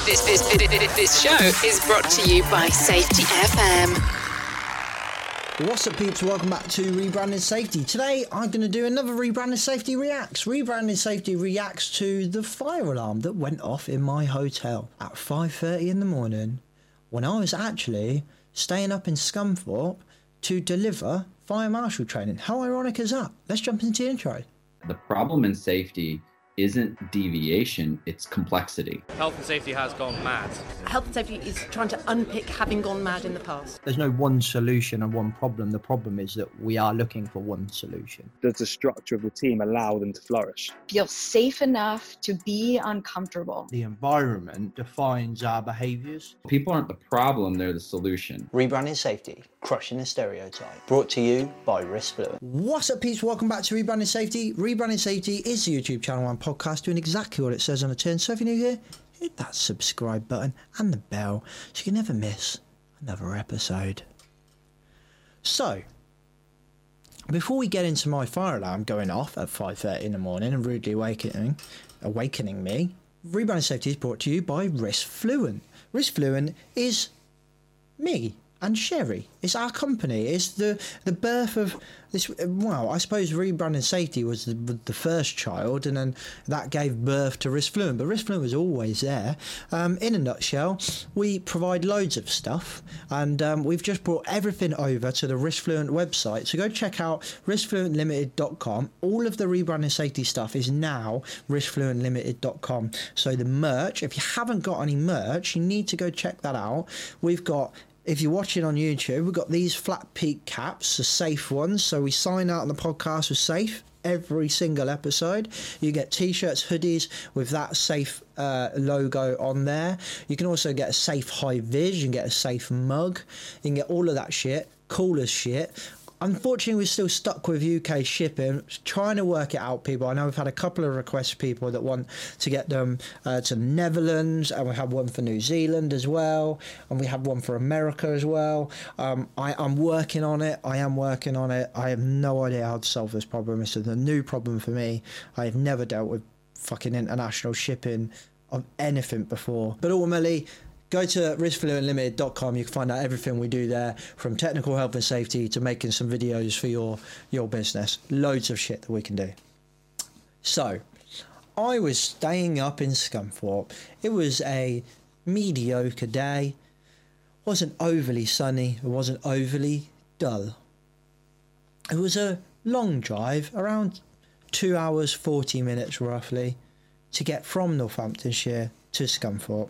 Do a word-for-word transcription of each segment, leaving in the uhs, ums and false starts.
This, this, this, this show is brought to you by Safety F M. What's up, peeps? Welcome back to Rebranding Safety. Today, I'm going to do another Rebranding Safety Reacts. Rebranding Safety reacts to the fire alarm that went off in my hotel at five thirty in the morning when I was actually staying up in Scunthorpe to deliver fire marshal training. How ironic is that? Let's jump into the intro. The problem in safety isn't deviation, it's complexity. Health and safety has gone mad. Health and safety is trying to unpick having gone mad in the past. There's no one solution and one problem. The problem is that we are looking for one solution. Does the structure of the team allow them to flourish? Feel safe enough to be uncomfortable. The environment defines our behaviours. People aren't the problem, they're the solution. Rebranding Safety, crushing the stereotype. Brought to you by Risk Fluent. What's up, peeps? Welcome back to Rebranding Safety. Rebranding Safety is the YouTube channel and podcast doing exactly what it says on the tin. So if you're new here, hit that subscribe button and the bell so you can never miss another episode. So, before we get into my fire alarm going off at five thirty in the morning and rudely awakening, awakening me, Rebranding Safety is brought to you by Risk Fluent. Risk Fluent is me and Sherry. It's our company. It's the the birth of this. Well, I suppose Rebranding Safety was the, the first child, and then that gave birth to Risk Fluent. But Risk Fluent was always there. Um, in a nutshell, we provide loads of stuff, and um, we've just brought everything over to the Risk Fluent website. So go check out risk fluent limited dot com. All of the Rebranding Safety stuff is now risk fluent limited dot com. So the merch, if you haven't got any merch, you need to go check that out. We've got, if you're watching on YouTube, we've got these flat peak caps, the safe ones. So we sign out on the podcast with safe every single episode. You get t-shirts, hoodies with that safe uh, logo on there. You can also get a safe high vis. You can get a safe mug. You can get all of that shit. Cool as shit. Unfortunately, we're still stuck with U K shipping. Trying to work it out, people. I know we've had a couple of requests, people that want to get them uh, to the Netherlands, and we have one for New Zealand as well, and we have one for America as well. Um, I, I'm working on it. I am working on it. I have no idea how to solve this problem. This is a new problem for me. I have never dealt with fucking international shipping of anything before. But ultimately, go to risk fluent limited dot com. You can find out everything we do there, from technical health and safety to making some videos for your, your business. Loads of shit that we can do. So, I was staying up in Scunthorpe. It was a mediocre day. It wasn't overly sunny. It wasn't overly dull. It was a long drive, around two hours, forty minutes roughly, to get from Northamptonshire to Scunthorpe.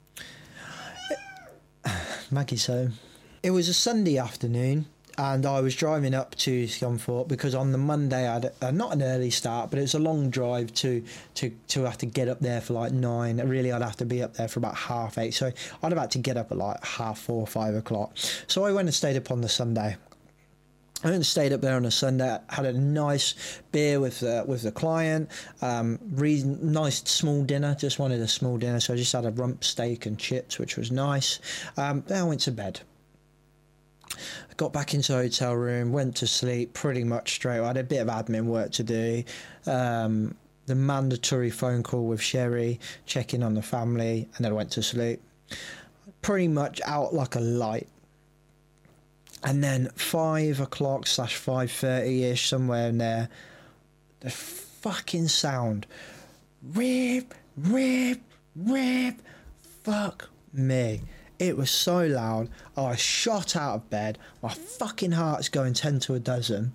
Maggie's home. It was a Sunday afternoon, and I was driving up to Scunthorpe because on the Monday I had a, not an early start, but it was a long drive to to to have to get up there for like nine. Really, I'd have to be up there for about half eight, so I'd have had to get up at like half four, five o'clock. So I went and stayed up on the Sunday. I went and stayed up there on a Sunday, had a nice beer with the, with the client, um, re- nice small dinner, just wanted a small dinner, so I just had a rump steak and chips, which was nice. Um, then I went to bed. I got back into the hotel room, went to sleep pretty much straight away. I had a bit of admin work to do, um, the mandatory phone call with Sherry, checking on the family, and then I went to sleep. Pretty much out like a light. And then five o'clock slash five thirty-ish, somewhere in there, the fucking sound. Rip, rip, rip. Fuck me. It was so loud. I shot out of bed. My fucking heart's going ten to a dozen.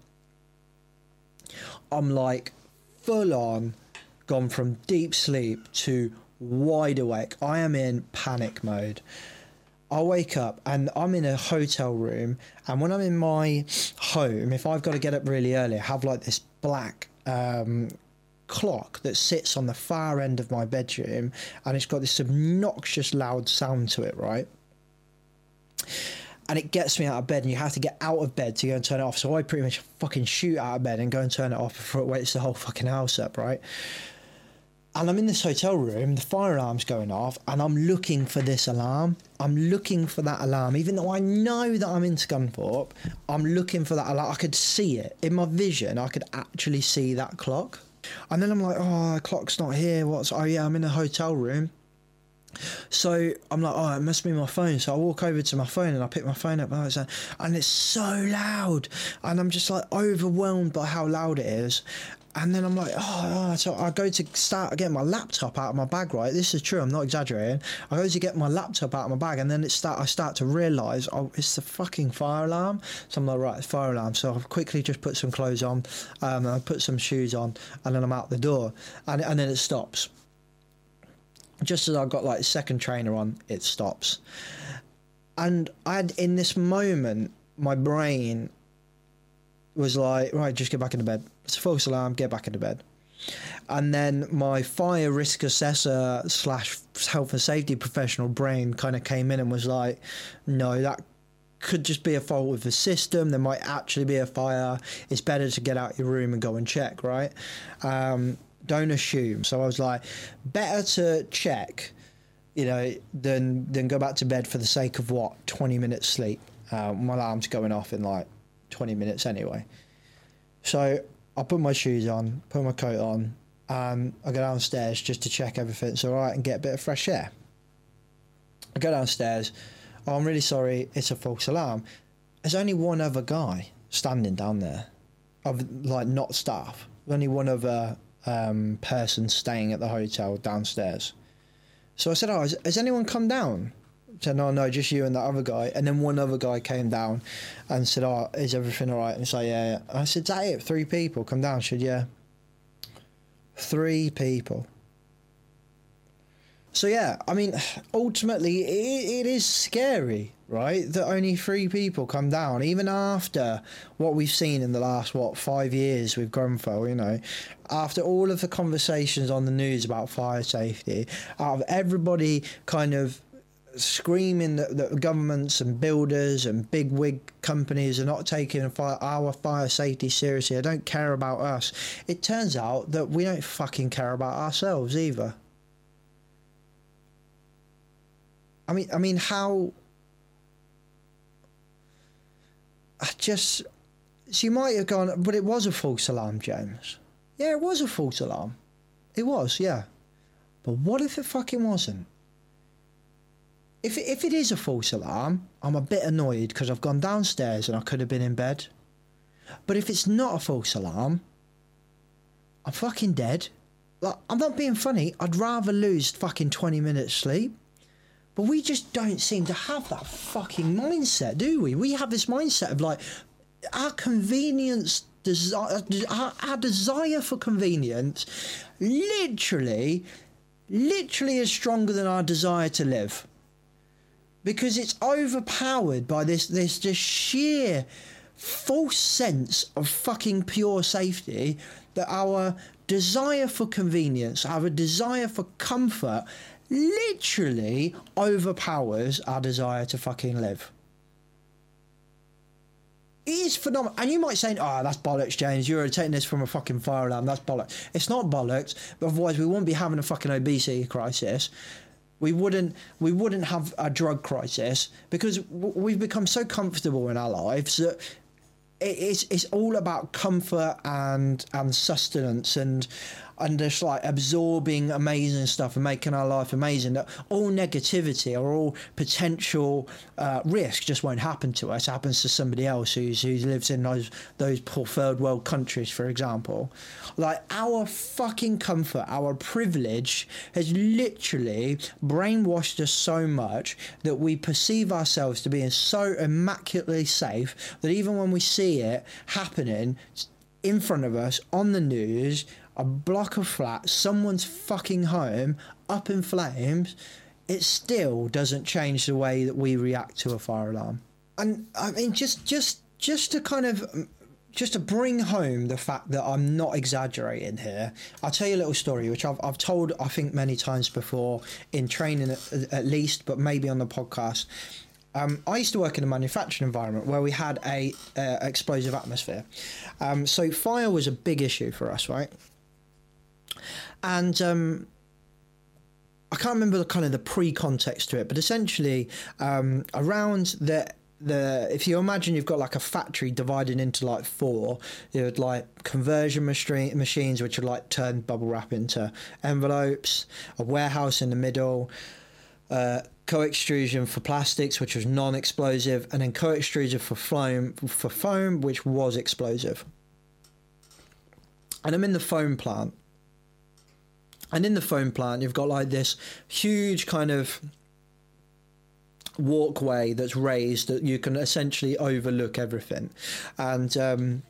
I'm like full on gone from deep sleep to wide awake. I am in panic mode. I wake up and I'm in a hotel room, and when I'm in my home, if I've got to get up really early, I have like this black um, clock that sits on the far end of my bedroom, and it's got this obnoxious loud sound to it, right? And it gets me out of bed, and you have to get out of bed to go and turn it off. So I pretty much fucking shoot out of bed and go and turn it off before it wakes the whole fucking house up, right? And I'm in this hotel room, the fire alarm's going off, and I'm looking for this alarm. I'm looking for that alarm. Even though I know that I'm in Scunthorpe, I'm looking for that alarm. I could see it. In my vision, I could actually see that clock. And then I'm like, oh, the clock's not here. What's... Oh, yeah, I'm in a hotel room. So I'm like, oh, it must be my phone. So I walk over to my phone and I pick my phone up, and it's, like, and it's so loud, and I'm just like overwhelmed by how loud it is. And then I'm like, oh, so I go to start getting my laptop out of my bag, right? This is true, I'm not exaggerating. I go to get my laptop out of my bag, and then it start, I start to realise, oh, it's the fucking fire alarm. So I'm like, right, it's fire alarm. So I quickly just put some clothes on, um, I put some shoes on, and then I'm out the door. And, and then it stops. Just as I got like second trainer on, it stops. And I had, in this moment, my brain was like, right, just get back into bed. It's a false alarm, get back into bed. And then my fire risk assessor slash health and safety professional brain kind of came in and was like, no, that could just be a fault with the system. There might actually be a fire. It's better to get out your room and go and check, right? Um, don't assume. So I was like, better to check, you know, than, than go back to bed for the sake of what, twenty minutes sleep. Uh, my alarm's going off in like twenty minutes anyway. So I put my shoes on, put my coat on, um, I go downstairs just to check everything's all right and get a bit of fresh air. I go downstairs. Oh, I'm really sorry, it's a false alarm. There's only one other guy standing down there, of like not staff. Only one other um, person staying at the hotel downstairs. So I said, oh, has, has anyone come down? I said, no, no, just you and that other guy. And then one other guy came down and said, oh, is everything all right? And so, yeah, yeah. I said, is that it? Three people come down? She said, yeah. Three people. So, yeah, I mean, ultimately, it, it is scary, right, that only three people come down, even after what we've seen in the last, what, five years with Grenfell, you know, after all of the conversations on the news about fire safety, out of everybody kind of screaming that, that governments and builders and big wig companies are not taking fire, our fire safety seriously, they don't care about us. It turns out that we don't fucking care about ourselves either. I mean, I mean, how... I just... So you might have gone, but it was a false alarm, James. Yeah, it was a false alarm. It was, yeah. But what if it fucking wasn't? If it, if it is a false alarm, I'm a bit annoyed because I've gone downstairs and I could have been in bed. But if it's not a false alarm, I'm fucking dead. Like, I'm not being funny. I'd rather lose fucking twenty minutes sleep. But we just don't seem to have that fucking mindset, do we? We have this mindset of like, our convenience, desire, our, our desire for convenience literally, literally is stronger than our desire to live. Because it's overpowered by this, this just sheer false sense of fucking pure safety that our desire for convenience, our desire for comfort literally overpowers our desire to fucking live. It is phenomenal. And you might say, oh, that's bollocks, James. You're taking this from a fucking fire alarm. That's bollocks. It's not bollocks, but otherwise we wouldn't be having a fucking obesity crisis. We wouldn't, we wouldn't have a drug crisis because we've become so comfortable in our lives that it's, it's all about comfort and, and sustenance and, and just like absorbing amazing stuff and making our life amazing, that all negativity or all potential uh, risk just won't happen to us. It happens to somebody else who's, who lives in those, those poor third world countries, for example. Like, our fucking comfort, our privilege has literally brainwashed us so much that we perceive ourselves to being so immaculately safe that even when we see it happening in front of us on the news, a block of flats, someone's fucking home up in flames, it still doesn't change the way that we react to a fire alarm. And I mean, just just just to kind of just to bring home the fact that I'm not exaggerating here, I'll tell you a little story which I've I've told I think many times before in training at, at least, but maybe on the podcast. Um, I used to work in a manufacturing environment where we had a uh, explosive atmosphere. Um, so fire was a big issue for us, right? And um, I can't remember the kind of the pre-context to it, but essentially um, around the the if you imagine you've got like a factory divided into like four, you had like conversion machine machines which would like turn bubble wrap into envelopes, a warehouse in the middle, uh, co-extrusion for plastics, which was non-explosive, and then co-extrusion for foam, for foam, which was explosive. And I'm in the foam plant. And in the foam plant, you've got like this huge kind of walkway that's raised that you can essentially overlook everything. And um,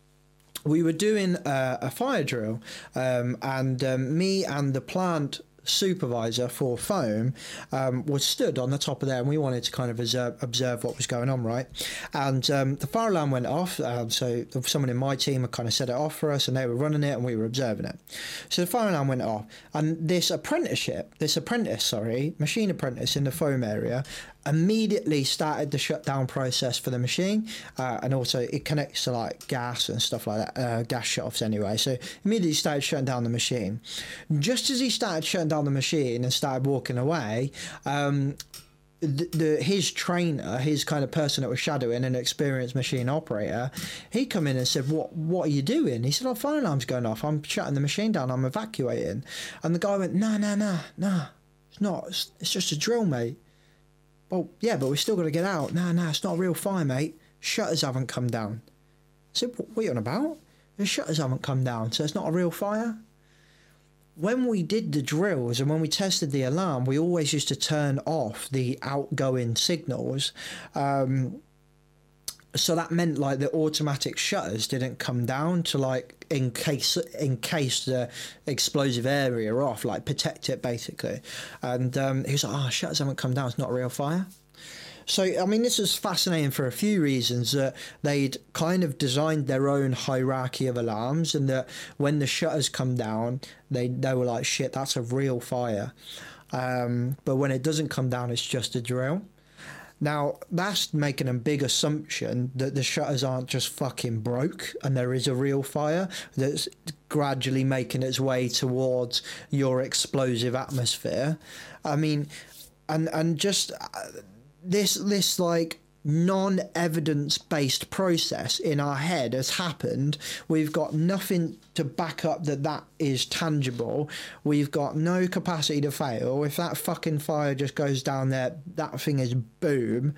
we were doing a, a fire drill, um, and um, me and the plant supervisor for foam um, was stood on the top of there, and we wanted to kind of observe, observe what was going on, right? And um, the fire alarm went off, um, so someone in my team had kind of set it off for us, and they were running it and we were observing it. So the fire alarm went off, and this apprenticeship, this apprentice, sorry, machine apprentice in the foam area immediately started the shutdown process for the machine, uh, and also it connects to like gas and stuff like that, uh, gas shutoffs anyway. So immediately started shutting down the machine. Just as he started shutting down the machine and started walking away, um, the, the his trainer, his kind of person that was shadowing, an experienced machine operator, he come in and said, "What what are you doing?" He said, "Oh, fire alarm's going off. I'm shutting the machine down. I'm evacuating." And the guy went, "No, no, no, no. It's not. It's, it's just a drill, mate." "Well, yeah, but we've still got to get out." "No, no, it's not a real fire, mate. Shutters haven't come down." I said, "What are you on about? The shutters haven't come down, so it's not a real fire?" When we did the drills and when we tested the alarm, we always used to turn off the outgoing signals. Um, so that meant like the automatic shutters didn't come down to like in case in case the explosive area off, like protect it basically. And um, he was like, "Oh, shutters haven't come down. It's not a real fire." So, I mean, this is fascinating for a few reasons. That they'd kind of designed their own hierarchy of alarms, and that when the shutters come down, they, they were like, shit, that's a real fire. Um, but when it doesn't come down, it's just a drill. Now, that's making a big assumption that the shutters aren't just fucking broke and there is a real fire that's gradually making its way towards your explosive atmosphere. I mean, and, and just... Uh, This, this like non-evidence-based process in our head has happened. We've got nothing to back up that that is tangible. We've got no capacity to fail. If that fucking fire just goes down there, that thing is boom.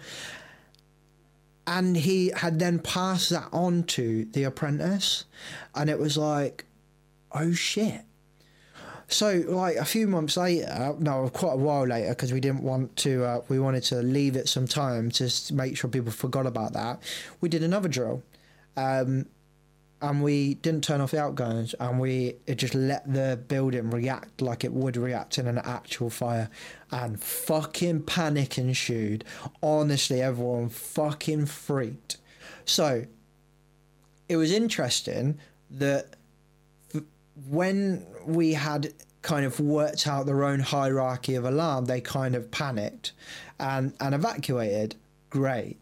And he had then passed that on to the apprentice, and it was like, oh shit. So, like, a few months later, no, quite a while later, because we didn't want to, uh, we wanted to leave it some time to make sure people forgot about that, we did another drill. Um, and we didn't turn off the outgoings, and we it just let the building react like it would react in an actual fire. And fucking panic ensued. Honestly, everyone fucking freaked. So, it was interesting that when we had kind of worked out their own hierarchy of alarm, they kind of panicked and, and evacuated. Great.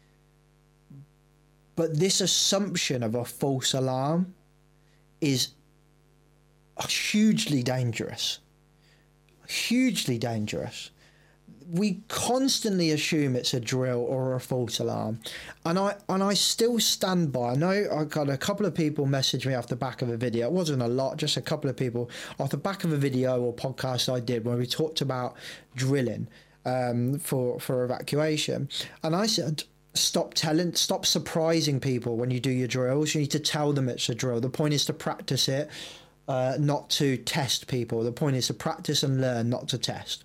But this assumption of a false alarm is hugely dangerous. Hugely dangerous. We constantly assume it's a drill or a false alarm, and I and I still stand by. I know I got a couple of people message me off the back of a video. It wasn't a lot, just a couple of people off the back of a video or podcast I did where we talked about drilling um, for for evacuation, and I said, stop telling, stop surprising people when you do your drills. You need to tell them it's a drill. The point is to practice it, uh, not to test people. The point is to practice and learn, not to test.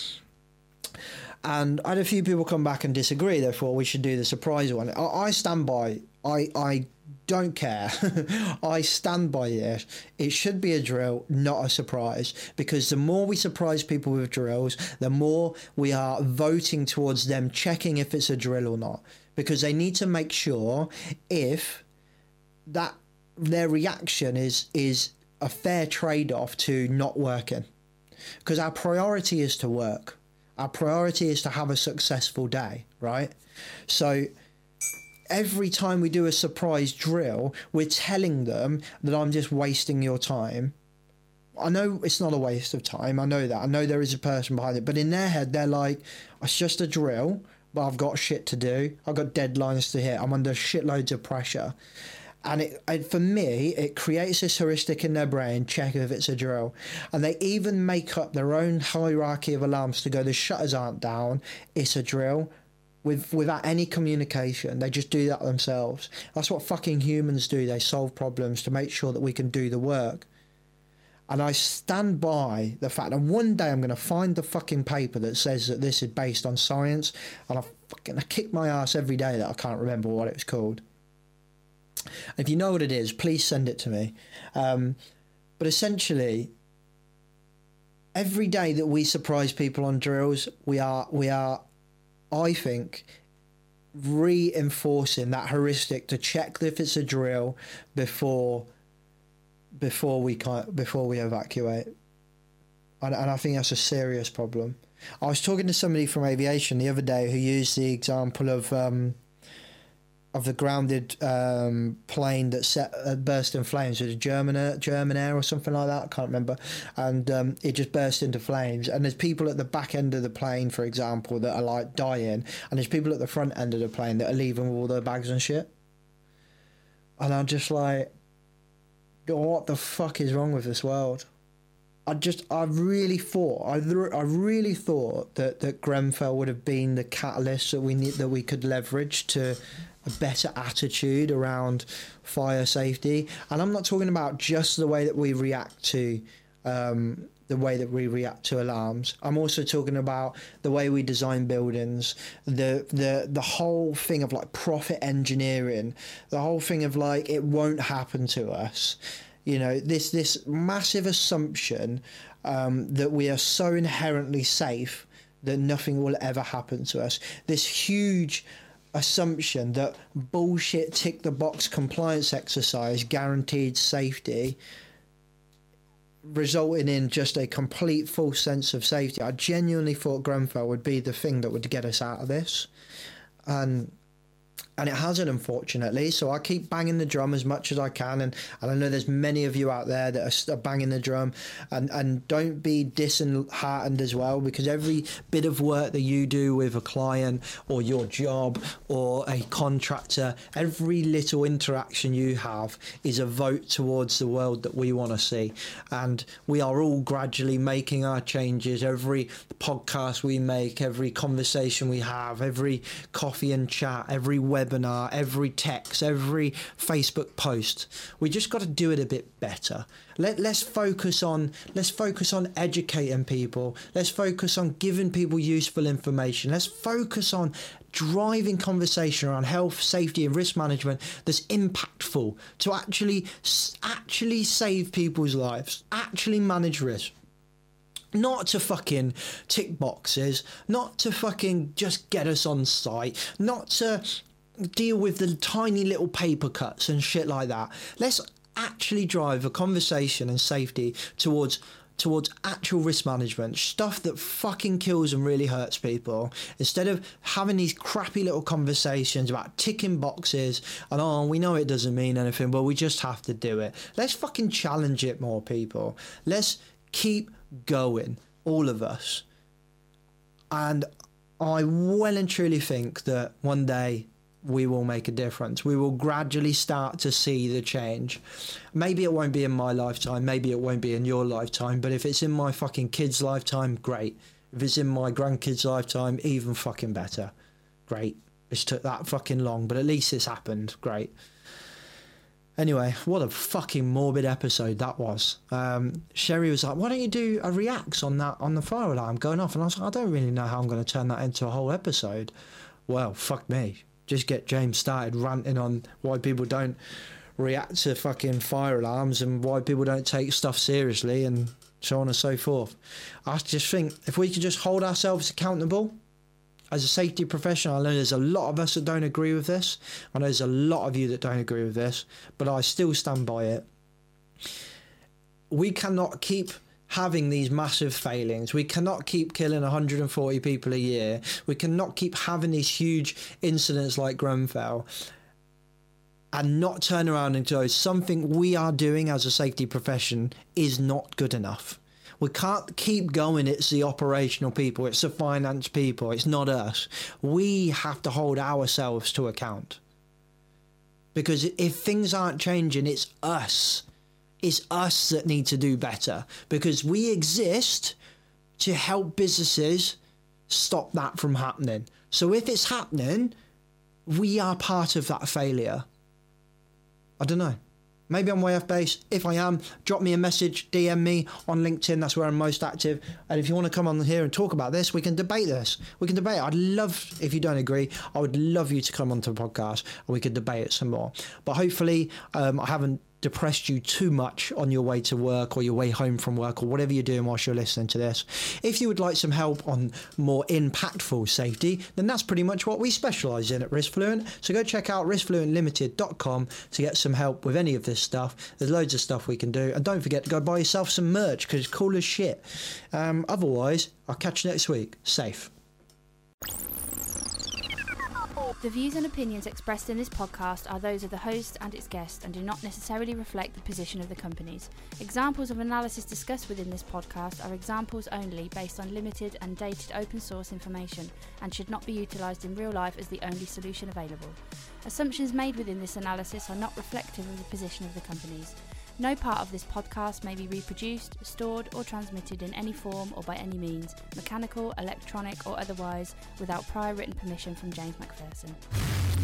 And I had a few people come back and disagree, therefore we should do the surprise one. I, I stand by, I, I don't care. I stand by this. It should be a drill, not a surprise, because the more we surprise people with drills, the more we are voting towards them checking if it's a drill or not, because they need to make sure if that their reaction is, is a fair trade-off to not working, because our priority is to work. Our priority is to have a successful day, right? So every time we do a surprise drill, we're telling them that I'm just wasting your time. I know it's not a waste of time. I know that. I know there is a person behind it. But in their head, they're like, it's just a drill, but I've got shit to do. I've got deadlines to hit. I'm under shitloads of pressure. And it, and for me, it creates this heuristic in their brain, check if it's a drill. And they even make up their own hierarchy of alarms to go, the shutters aren't down, it's a drill. With, without any communication, they just do that themselves. That's what fucking humans do. They solve problems to make sure that we can do the work. And I stand by the fact that one day I'm going to find the fucking paper that says that this is based on science, and I fucking I kick my ass every day that I can't remember what it was called. If you know what it is, please send it to me. Um, but essentially, every day that we surprise people on drills, we are, we are, I think, reinforcing that heuristic to check if it's a drill before, before we can't, before we evacuate. And, and I think that's a serious problem. I was talking to somebody from aviation the other day who used the example of. Um, of the grounded um, plane that set, uh, burst in flames. It was a German, German Air or something like that, I can't remember. And um, it just burst into flames. And there's people at the back end of the plane, for example, that are like dying. And there's people at the front end of the plane that are leaving with all their bags and shit. And I'm just like, what the fuck is wrong with this world? I just, I really thought, I, I really thought that, that Grenfell would have been the catalyst that we need, that we could leverage to a better attitude around fire safety. And I'm not talking about just the way that we react to um, the way that we react to alarms. I'm also talking about the way we design buildings, the the the whole thing of like profit engineering, the whole thing of like it won't happen to us. You know, this this massive assumption um, that we are so inherently safe that nothing will ever happen to us. This huge assumption that bullshit tick the box compliance exercise guaranteed safety, resulting in just a complete false sense of safety. I genuinely thought Grenfell would be the thing that would get us out of this, and and it hasn't, unfortunately. So I keep banging the drum as much as I can, and, and I know there's many of you out there that are, are banging the drum, and, and don't be disheartened as well, because every bit of work that you do with a client or your job or a contractor, every little interaction you have is a vote towards the world that we want to see. And we are all gradually making our changes. Every podcast we make, every conversation we have, every coffee and chat, every webinar, every text, every Facebook post, we just got to do it a bit better. Let, let's focus on let's focus on educating people. Let's focus on giving people useful information. Let's focus on driving conversation around health, safety and risk management that's impactful to actually actually save people's lives, actually manage risk. Not to fucking tick boxes, not to fucking just get us on site, not to deal with the tiny little paper cuts and shit like that. Let's actually drive a conversation and safety towards towards actual risk management, stuff that fucking kills and really hurts people, instead of having these crappy little conversations about ticking boxes and, oh, we know it doesn't mean anything, but we just have to do it. Let's fucking challenge it more, people. Let's keep going, all of us. And I well and truly think that one day we will make a difference. We will gradually start to see the change. Maybe it won't be in my lifetime, maybe it won't be in your lifetime, but if it's in my fucking kid's lifetime, great. If it's in my grandkid's lifetime, even fucking better. Great. It's took that fucking long, but at least it's happened. Great. Anyway, what a fucking morbid episode that was. Um, Sherry was like, why don't you do a reacts on that, on the fire alarm going off? And I was like, I don't really know how I'm going to turn that into a whole episode. Well, fuck me. Just get James started ranting on why people don't react to fucking fire alarms and why people don't take stuff seriously and so on and so forth. I just think if we could just hold ourselves accountable as a safety professional. I know there's a lot of us that don't agree with this. I know there's a lot of you that don't agree with this, but I still stand by it. We cannot keep having these massive failings. We cannot keep killing one hundred forty people a year. We cannot keep having these huge incidents like Grenfell and not turn around and go, something we are doing as a safety profession is not good enough. We can't keep going, it's the operational people, it's the finance people, it's not us. We have to hold ourselves to account. Because if things aren't changing, it's us. It's us that need to do better, because we exist to help businesses stop that from happening. So if it's happening, we are part of that failure. I don't know. Maybe I'm way off base. If I am, drop me a message, D M me on LinkedIn. That's where I'm most active. And if you want to come on here and talk about this, we can debate this. We can debate it. I'd love, if you don't agree, I would love you to come onto the podcast and we could debate it some more. But hopefully um, I haven't depressed you too much on your way to work or your way home from work or whatever you're doing whilst you're listening to this. If you would like some help on more impactful safety, then that's pretty much what we specialise in at RiskFluent. So go check out risk fluent limited dot com to get some help with any of this stuff. There's loads of stuff we can do. And don't forget to go buy yourself some merch because it's cool as shit. Um, otherwise, I'll catch you next week. Safe. The views and opinions expressed in this podcast are those of the host and its guest and do not necessarily reflect the position of the companies. Examples of analysis discussed within this podcast are examples only based on limited and dated open source information and should not be utilised in real life as the only solution available. Assumptions made within this analysis are not reflective of the position of the companies. No part of this podcast may be reproduced, stored or transmitted in any form or by any means, mechanical, electronic or otherwise, without prior written permission from James Macpherson.